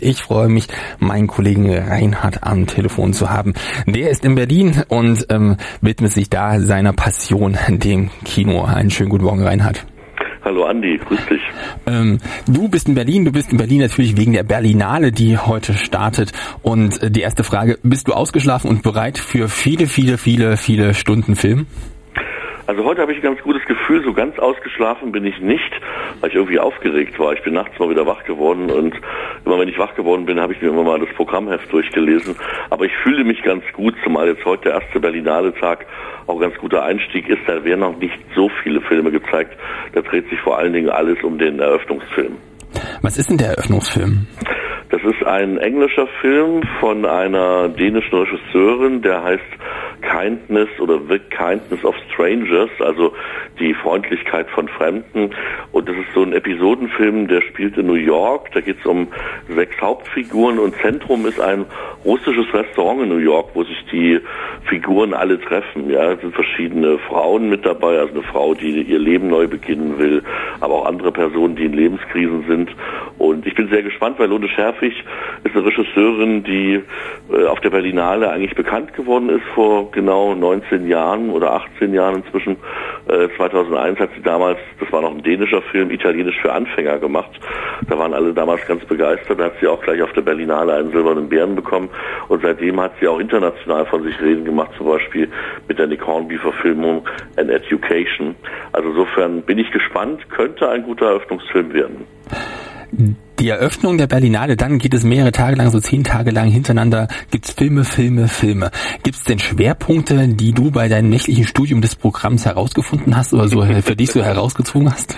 Ich freue mich, meinen Kollegen Reinhard am Telefon zu haben. Der ist in Berlin und widmet sich da seiner Passion, dem Kino. Einen schönen guten Morgen, Reinhard. Hallo Andi, grüß dich. Du bist in Berlin natürlich wegen der Berlinale, die heute startet. Und die erste Frage, bist du ausgeschlafen und bereit für viele Stunden Film? Also heute habe ich ein ganz gutes Gefühl, so ganz ausgeschlafen bin ich nicht, weil ich irgendwie aufgeregt war. Ich bin nachts mal wieder wach geworden und immer wenn ich wach geworden bin, habe ich mir immer mal das Programmheft durchgelesen. Aber ich fühle mich ganz gut, zumal jetzt heute der erste Berlinale-Tag auch ein ganz guter Einstieg ist. Da werden noch nicht so viele Filme gezeigt. Da dreht sich vor allen Dingen alles um den Eröffnungsfilm. Was ist denn der Eröffnungsfilm? Das ist ein englischer Film von einer dänischen Regisseurin, der heißt Kindness oder The Kindness of Strangers, also die Freundlichkeit von Fremden. Und das ist so ein Episodenfilm, der spielt in New York. Da geht es um 6 Hauptfiguren und Zentrum ist ein russisches Restaurant in New York, wo sich die Figuren alle treffen. Ja, es sind verschiedene Frauen mit dabei, also eine Frau, die ihr Leben neu beginnen will, aber auch andere Personen, die in Lebenskrisen sind. Und ich bin sehr gespannt, weil Lone Scherfig ist eine Regisseurin, die auf der Berlinale eigentlich bekannt geworden ist vor genau 19 Jahren oder 18 Jahren inzwischen. 2001 hat sie damals, das war noch ein dänischer Film, Italienisch für Anfänger gemacht. Da waren alle damals ganz begeistert. Da hat sie auch gleich auf der Berlinale einen silbernen Bären bekommen. Und seitdem hat sie auch international von sich reden gemacht, zum Beispiel mit der Nick Hornby-Verfilmung An Education. Also insofern bin ich gespannt, könnte ein guter Eröffnungsfilm werden. Die Eröffnung der Berlinale, dann geht es mehrere Tage lang, so 10 Tage lang hintereinander, gibt's Filme. Gibt's denn Schwerpunkte, die du bei deinem nächtlichen Studium des Programms herausgefunden hast oder so für dich so herausgezogen hast?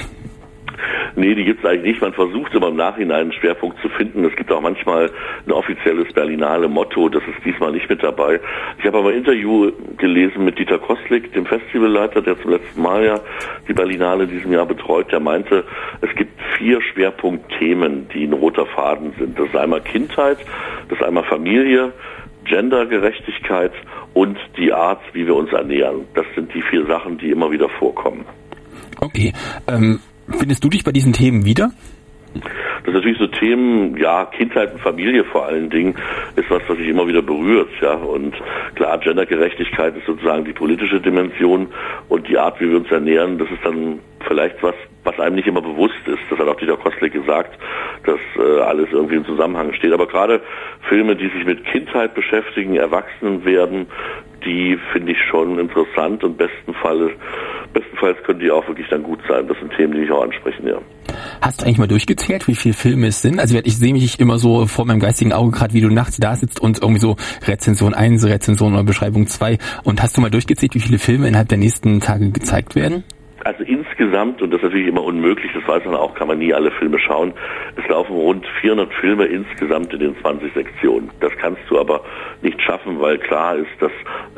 Nee, die gibt's eigentlich nicht. Man versucht immer im Nachhinein einen Schwerpunkt zu finden. Es gibt auch manchmal ein offizielles Berlinale-Motto. Das ist diesmal nicht mit dabei. Ich habe aber ein Interview gelesen mit Dieter Kostlik, dem Festivalleiter, der zum letzten Mal ja die Berlinale in diesem Jahr betreut. Der meinte, es gibt 4 Schwerpunktthemen, die ein roter Faden sind. Das ist einmal Kindheit, das ist einmal Familie, Gendergerechtigkeit und die Art, wie wir uns ernähren. Das sind die 4 Sachen, die immer wieder vorkommen. Okay, findest du dich bei diesen Themen wieder? Das sind natürlich so Themen, ja, Kindheit und Familie vor allen Dingen, ist was sich immer wieder berührt, ja. Und klar, Gendergerechtigkeit ist sozusagen die politische Dimension und die Art, wie wir uns ernähren, das ist dann vielleicht was einem nicht immer bewusst ist. Das hat auch Dieter Kostlik gesagt, dass alles irgendwie im Zusammenhang steht. Aber gerade Filme, die sich mit Kindheit beschäftigen, Erwachsenen werden, die finde ich schon interessant und bestenfalls können die auch wirklich dann gut sein. Das sind Themen, die mich auch ansprechen, ja. Hast du eigentlich mal durchgezählt, wie viele Filme es sind? Also ich sehe mich immer so vor meinem geistigen Auge gerade, wie du nachts da sitzt und irgendwie so Rezension 1, Rezension oder Beschreibung 2. Und hast du mal durchgezählt, wie viele Filme innerhalb der nächsten Tage gezeigt werden? Also insgesamt, und das ist natürlich immer unmöglich, das weiß man auch, kann man nie alle Filme schauen, es laufen rund 400 Filme insgesamt in den 20 Sektionen. Das kannst du aber nicht schaffen, weil klar ist, dass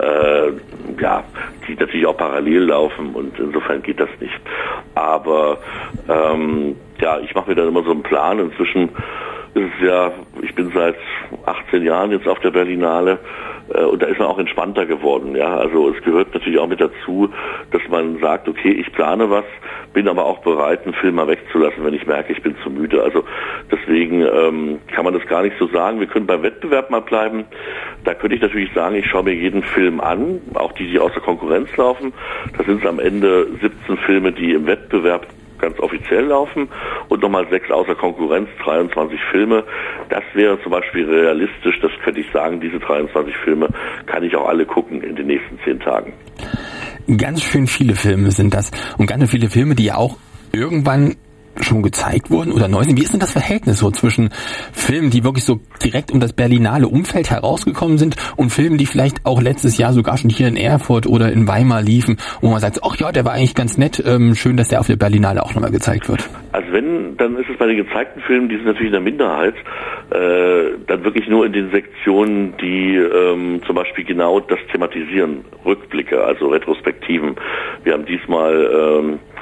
die natürlich auch parallel laufen und insofern geht das nicht. Aber ich mache mir dann immer so einen Plan. Inzwischen ist es ja, ich bin seit 18 Jahren jetzt auf der Berlinale, und da ist man auch entspannter geworden, ja. Also es gehört natürlich auch mit dazu, dass man sagt, okay, ich plane was, bin aber auch bereit, einen Film mal wegzulassen, wenn ich merke, ich bin zu müde. Also deswegen kann man das gar nicht so sagen. Wir können beim Wettbewerb mal bleiben. Da könnte ich natürlich sagen, ich schaue mir jeden Film an, auch die außer Konkurrenz laufen. Da sind es am Ende 17 Filme, die im Wettbewerb ganz offiziell laufen und nochmal 6 außer Konkurrenz, 23 Filme. Das wäre zum Beispiel realistisch, das könnte ich sagen, diese 23 Filme kann ich auch alle gucken in den nächsten 10 Tagen. Ganz schön viele Filme sind das und ganz viele Filme, die ja auch irgendwann schon gezeigt wurden oder neu sind. Wie ist denn das Verhältnis so zwischen Filmen, die wirklich so direkt um das Berlinale Umfeld herausgekommen sind und Filmen, die vielleicht auch letztes Jahr sogar schon hier in Erfurt oder in Weimar liefen, wo man sagt, ach ja, der war eigentlich ganz nett, schön, dass der auf der Berlinale auch nochmal gezeigt wird? Also wenn, dann ist es bei den gezeigten Filmen, die sind natürlich in der Minderheit, dann wirklich nur in den Sektionen, die zum Beispiel genau das thematisieren, Rückblicke, also Retrospektiven. Wir haben diesmal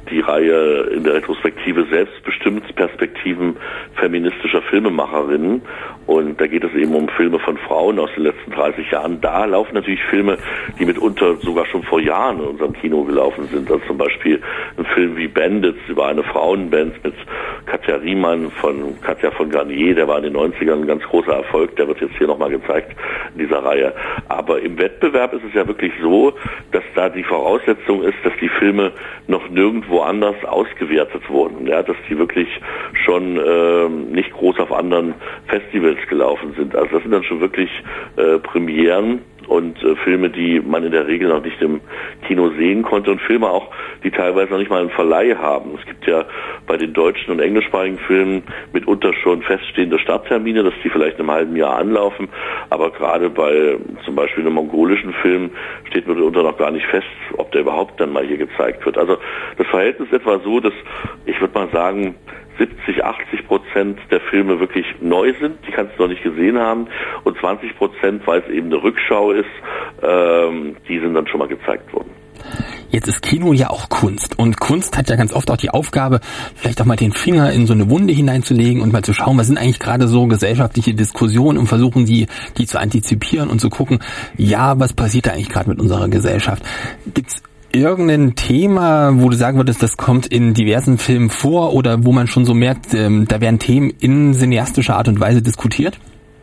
die Reihe in der Retrospektive selbstbestimmt Perspektiven feministischer Filmemacherinnen. Und da geht es eben um Filme von Frauen aus den letzten 30 Jahren. Da laufen natürlich Filme, die mitunter sogar schon vor Jahren in unserem Kino gelaufen sind. Also zum Beispiel ein Film wie Bandits über eine Frauenband mit Katja Riemann von Katja von Garnier. Der war in den 90ern ein ganz großer Erfolg. Der wird jetzt hier nochmal gezeigt in dieser Reihe. Aber im Wettbewerb ist es ja wirklich so, dass da die Voraussetzung ist, dass die Filme noch nirgendwo anders ausgewertet wurden. Ja, dass die wirklich schon nicht groß auf anderen Festivals gelaufen sind. Also das sind dann schon wirklich Premieren und Filme, die man in der Regel noch nicht im Kino sehen konnte und Filme auch, die teilweise noch nicht mal einen Verleih haben. Es gibt ja bei den deutschen und englischsprachigen Filmen mitunter schon feststehende Starttermine, dass die vielleicht in einem halben Jahr anlaufen, aber gerade bei zum Beispiel einem mongolischen Film steht mitunter noch gar nicht fest, ob der überhaupt dann mal hier gezeigt wird. Also das Verhältnis ist etwa so, dass ich würde mal sagen, 70-80% der Filme wirklich neu sind, die kannst du noch nicht gesehen haben, und 20%, weil es eben eine Rückschau ist, die sind dann schon mal gezeigt worden. Jetzt ist Kino ja auch Kunst, und Kunst hat ja ganz oft auch die Aufgabe, vielleicht auch mal den Finger in so eine Wunde hineinzulegen und mal zu schauen, was sind eigentlich gerade so gesellschaftliche Diskussionen, und versuchen die zu antizipieren und zu gucken, ja, was passiert da eigentlich gerade mit unserer Gesellschaft? Gibt's irgendein Thema, wo du sagen würdest, das kommt in diversen Filmen vor, oder wo man schon so merkt, da werden Themen in cineastischer Art und Weise diskutiert?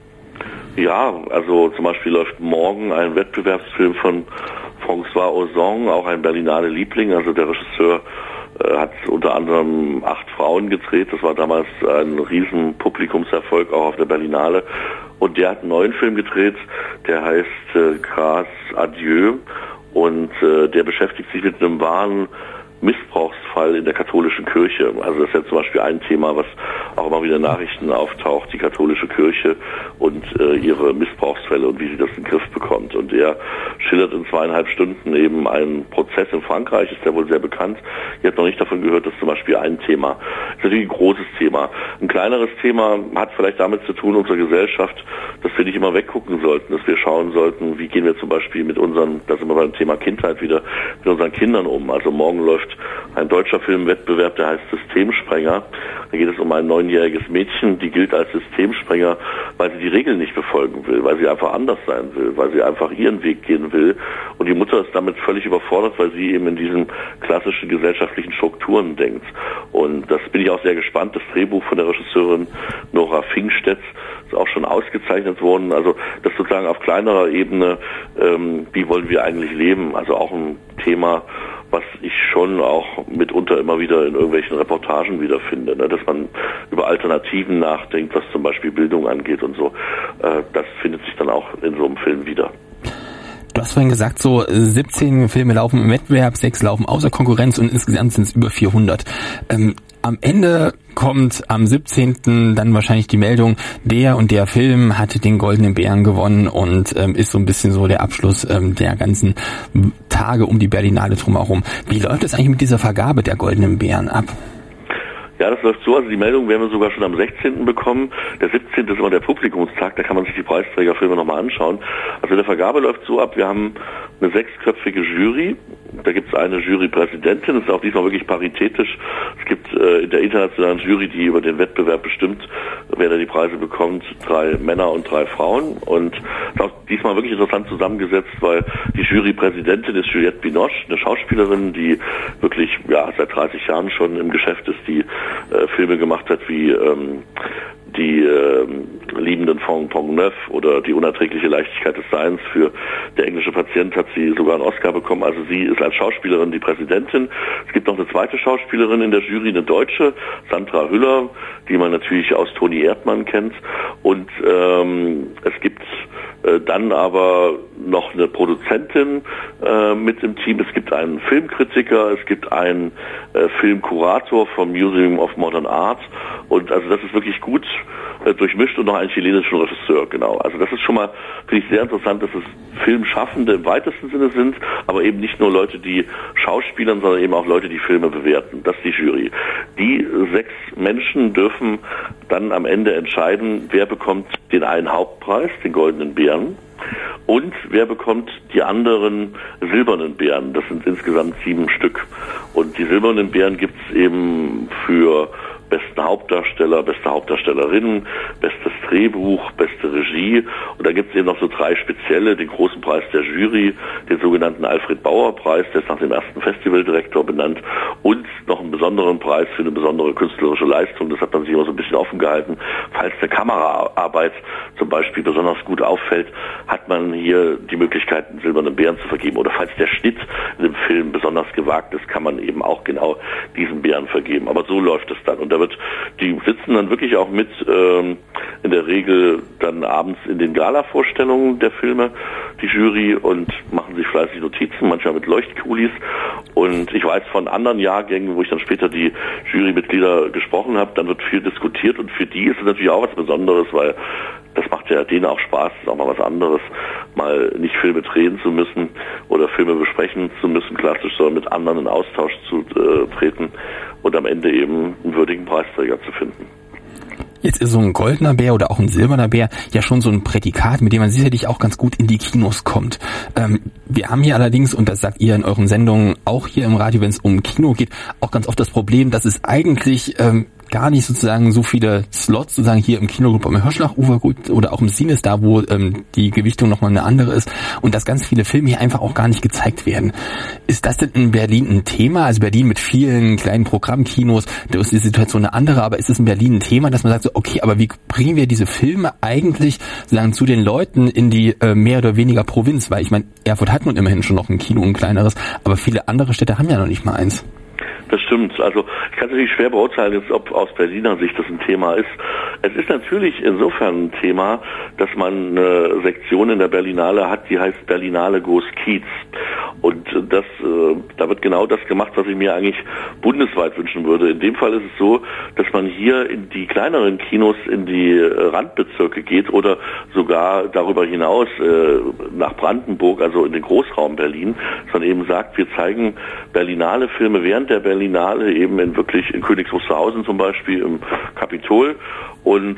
Ja, also zum Beispiel läuft morgen ein Wettbewerbsfilm von François Ozon, auch ein Berlinale Liebling. Also der Regisseur hat unter anderem 8 Frauen gedreht. Das war damals ein riesen Publikumserfolg, auch auf der Berlinale. Und der hat einen neuen Film gedreht, der heißt Grâce à Dieu. Und der beschäftigt sich mit einem wahren Missbrauchsfall in der katholischen Kirche. Also das ist ja zum Beispiel ein Thema, was auch immer wieder in Nachrichten auftaucht, die katholische Kirche und ihre Missbrauchsfälle und wie sie das in den Griff bekommt. Und er schildert in 2,5 Stunden eben einen Prozess in Frankreich, ist ja wohl sehr bekannt. Ihr habt noch nicht davon gehört, dass zum Beispiel ein Thema, das ist natürlich ein großes Thema. Ein kleineres Thema hat vielleicht damit zu tun, unsere Gesellschaft, dass wir nicht immer weggucken sollten, dass wir schauen sollten, wie gehen wir zum Beispiel mit unseren, da sind wir beim Thema Kindheit wieder, mit unseren Kindern um. Also morgen läuft ein deutscher Filmwettbewerb, der heißt Systemsprenger. Da geht es um ein 9-jähriges Mädchen, die gilt als Systemsprenger, weil sie die Regeln nicht befolgen will, weil sie einfach anders sein will, weil sie einfach ihren Weg gehen will. Und die Mutter ist damit völlig überfordert, weil sie eben in diesen klassischen gesellschaftlichen Strukturen denkt. Und das bin ich auch sehr gespannt. Das Drehbuch von der Regisseurin Nora Pfingstedt ist auch schon ausgezeichnet worden. Also das sozusagen auf kleinerer Ebene, wie wollen wir eigentlich leben? Also auch ein Thema, was ich schon auch mitunter immer wieder in irgendwelchen Reportagen wiederfinde, ne? Dass man über Alternativen nachdenkt, was zum Beispiel Bildung angeht und so. Das findet sich dann auch in so einem Film wieder. Du hast vorhin gesagt, so 17 Filme laufen im Wettbewerb, 6 laufen außer Konkurrenz und insgesamt sind es über 400. Am Ende kommt am 17. dann wahrscheinlich die Meldung, der und der Film hat den Goldenen Bären gewonnen und ist so ein bisschen so der Abschluss der ganzen Tage um die Berlinale drumherum. Wie läuft es eigentlich mit dieser Vergabe der Goldenen Bären ab? Ja, das läuft so, also die Meldung werden wir sogar schon am 16. bekommen. Der 17. ist immer der Publikumstag, da kann man sich die Preisträgerfilme nochmal anschauen. Also der Vergabe läuft so ab, wir haben eine 6-köpfige Jury. Da gibt es eine Jurypräsidentin, das ist auch diesmal wirklich paritätisch. Es gibt in der internationalen Jury, die über den Wettbewerb bestimmt, wer da die Preise bekommt, 3 Männer und 3 Frauen. Und es ist auch diesmal wirklich interessant zusammengesetzt, weil die Jurypräsidentin ist Juliette Binoche, eine Schauspielerin, die wirklich seit 30 Jahren schon im Geschäft ist, die Filme gemacht hat wie die Liebenden von Pont-Neuf oder die unerträgliche Leichtigkeit des Seins. Für Der englische Patient hat sie sogar einen Oscar bekommen. Also sie ist als Schauspielerin die Präsidentin. Es gibt noch eine zweite Schauspielerin in der Jury, eine Deutsche, Sandra Hüller, die man natürlich aus Toni Erdmann kennt. Und es gibt dann aber noch eine Produzentin mit im Team. Es gibt einen Filmkritiker, es gibt einen Filmkurator vom Museum of Modern Art. Und also das ist wirklich gut durchmischt, und noch einen chilenischen Regisseur, genau. Also das ist schon mal, finde ich, sehr interessant, dass es Filmschaffende im weitesten Sinne sind, aber eben nicht nur Leute, die schauspielern, sondern eben auch Leute, die Filme bewerten. Das ist die Jury. Die 6 Menschen dürfen dann am Ende entscheiden, wer bekommt den einen Hauptpreis, den Goldenen Bären. Und wer bekommt die anderen silbernen Bären? Das sind insgesamt 7 Stück. Und die silbernen Bären gibt es eben für besten Hauptdarsteller, beste Hauptdarstellerin, bestes Drehbuch, beste Regie. Und da gibt es eben noch so 3 spezielle, den großen Preis der Jury, den sogenannten Alfred-Bauer-Preis, der ist nach dem ersten Festivaldirektor benannt, und noch einen besonderen Preis für eine besondere künstlerische Leistung. Das hat man sich immer so ein bisschen offen gehalten. Falls eine Kameraarbeit zum Beispiel besonders gut auffällt, hat man hier die Möglichkeit, einen silbernen Bären zu vergeben. Oder falls der Schnitt in dem Film besonders gewagt ist, kann man eben auch genau diesen Bären vergeben. Aber so läuft es dann. Und die sitzen dann wirklich auch mit in der Regel dann abends in den Gala-Vorstellungen der Filme, die Jury, und machen sich fleißig Notizen, manchmal mit Leuchtkulis. Und ich weiß von anderen Jahrgängen, wo ich dann später die Jurymitglieder gesprochen habe, dann wird viel diskutiert, und für die ist es natürlich auch was Besonderes, weil das macht ja denen auch Spaß, das ist auch mal was anderes, mal nicht Filme drehen zu müssen oder Filme besprechen zu müssen, klassisch, sondern mit anderen in Austausch zu treten und am Ende eben einen würdigen Preisträger zu finden. Jetzt ist so ein goldener Bär oder auch ein silberner Bär ja schon so ein Prädikat, mit dem man sicherlich auch ganz gut in die Kinos kommt. Wir haben hier allerdings, und das sagt ihr in euren Sendungen auch hier im Radio, wenn es um Kino geht, auch ganz oft das Problem, dass es eigentlich gar nicht sozusagen so viele Slots sozusagen hier im Kinoclub am Hirschlachufer oder auch im Cines da, wo die Gewichtung nochmal eine andere ist, und dass ganz viele Filme hier einfach auch gar nicht gezeigt werden. Ist das denn in Berlin ein Thema? Also Berlin mit vielen kleinen Programmkinos, da ist die Situation eine andere, aber ist es in Berlin ein Thema, dass man sagt so, okay, aber wie bringen wir diese Filme eigentlich sozusagen zu den Leuten in die mehr oder weniger Provinz? Weil ich meine, Erfurt hat nun immerhin schon noch ein Kino, ein kleineres, aber viele andere Städte haben ja noch nicht mal eins. Das stimmt. Also ich kann es natürlich schwer beurteilen, jetzt, ob aus Berliner Sicht das ein Thema ist. Es ist natürlich insofern ein Thema, dass man eine Sektion in der Berlinale hat, die heißt Berlinale Goes Kiez. Und da wird genau das gemacht, was ich mir eigentlich bundesweit wünschen würde. In dem Fall ist es so, dass man hier in die kleineren Kinos, in die Randbezirke geht oder sogar darüber hinaus nach Brandenburg, also in den Großraum Berlin, dass man eben sagt, wir zeigen Berlinale Filme während der Berlinale eben in Königs Wusterhausen zum Beispiel, im Kapitol. Und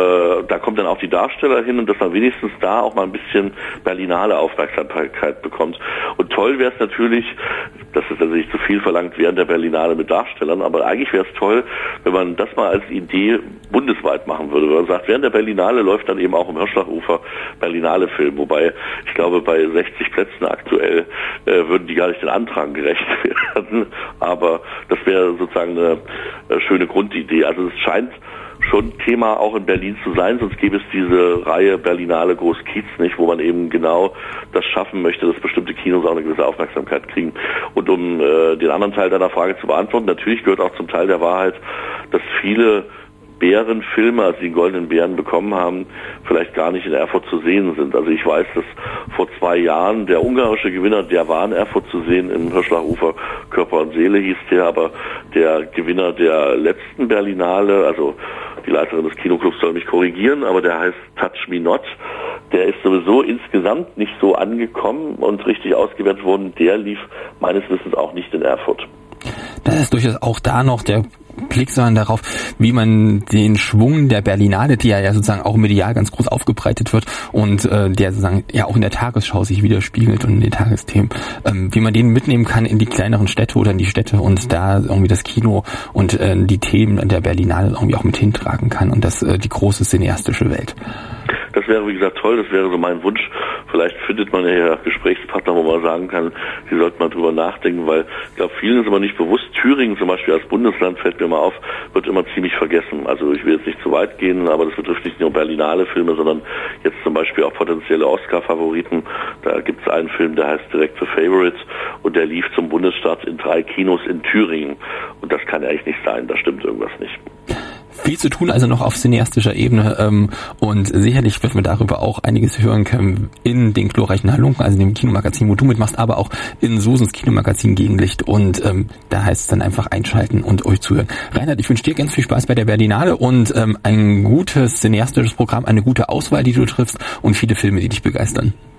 da kommt dann auch die Darsteller hin, und dass man wenigstens da auch mal ein bisschen Berlinale Aufmerksamkeit bekommt. Und toll wäre es natürlich, das ist natürlich zu viel verlangt, während der Berlinale mit Darstellern, aber eigentlich wäre es toll, wenn man das mal als Idee bundesweit machen würde. Wenn man sagt, während der Berlinale läuft dann eben auch im Hirschlachufer Berlinale-Film, wobei ich glaube, bei 60 Plätzen aktuell würden die gar nicht den Anträgen gerecht werden. Aber das wäre sozusagen eine schöne Grundidee. Also es scheint schon Thema auch in Berlin zu sein, sonst gäbe es diese Reihe Berlinale Groß Kiez nicht, wo man eben genau das schaffen möchte, dass bestimmte Kinos auch eine gewisse Aufmerksamkeit kriegen. Und um den anderen Teil deiner Frage zu beantworten, natürlich gehört auch zum Teil der Wahrheit, dass viele Bärenfilme, also die Goldenen Bären bekommen haben, vielleicht gar nicht in Erfurt zu sehen sind. Also ich weiß, dass vor 2 Jahren der ungarische Gewinner, der war in Erfurt zu sehen, im Hirschlachufer Körper und Seele hieß der, aber der Gewinner der letzten Berlinale, also die Leiterin des Kinoclubs soll mich korrigieren, aber der heißt Touch Me Not, der ist sowieso insgesamt nicht so angekommen und richtig ausgewertet worden, der lief meines Wissens auch nicht in Erfurt. Das ist durchaus auch da noch der Blick sondern darauf, wie man den Schwung der Berlinale, die ja sozusagen auch medial ganz groß aufgebreitet wird und der sozusagen ja auch in der Tagesschau sich widerspiegelt und in den Tagesthemen, wie man den mitnehmen kann in die kleineren Städte oder in die Städte und da irgendwie das Kino und die Themen der Berlinale irgendwie auch mit hintragen kann und das die große cineastische Welt. Das wäre, wie gesagt, toll, das wäre so mein Wunsch. Vielleicht findet man ja Gesprächspartner, wo man sagen kann, sie sollten mal drüber nachdenken, weil ich glaube, vielen ist immer nicht bewusst. Thüringen zum Beispiel als Bundesland, fällt mir mal auf, wird immer ziemlich vergessen. Also ich will jetzt nicht zu weit gehen, aber das betrifft nicht nur Berlinale Filme, sondern jetzt zum Beispiel auch potenzielle Oscar-Favoriten. Da gibt es einen Film, der heißt Direct to Favorites und der lief zum Bundesstart in 3 Kinos in Thüringen. Und das kann ja eigentlich nicht sein, da stimmt irgendwas nicht. Viel zu tun also noch auf cineastischer Ebene und sicherlich wird man darüber auch einiges hören können in den glorreichen Halunken, also in dem Kinomagazin, wo du mitmachst, aber auch in Susens Kinomagazin Gegenlicht und da heißt es dann einfach einschalten und euch zuhören. Reinhard, ich wünsche dir ganz viel Spaß bei der Berlinale und ein gutes cineastisches Programm, eine gute Auswahl, die du triffst und viele Filme, die dich begeistern. Vielen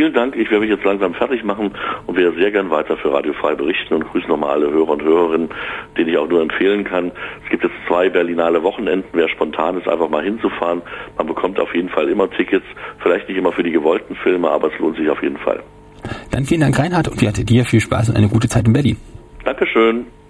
vielen Dank. Ich werde mich jetzt langsam fertig machen und werde sehr gern weiter für Radio Frei berichten und grüße nochmal alle Hörer und Hörerinnen, denen ich auch nur empfehlen kann. Es gibt jetzt 2 Berlinale Wochenenden. Wer spontan ist, einfach mal hinzufahren. Man bekommt auf jeden Fall immer Tickets. Vielleicht nicht immer für die gewollten Filme, aber es lohnt sich auf jeden Fall. Dann vielen Dank, Reinhard, und dir viel Spaß und eine gute Zeit in Berlin. Dankeschön.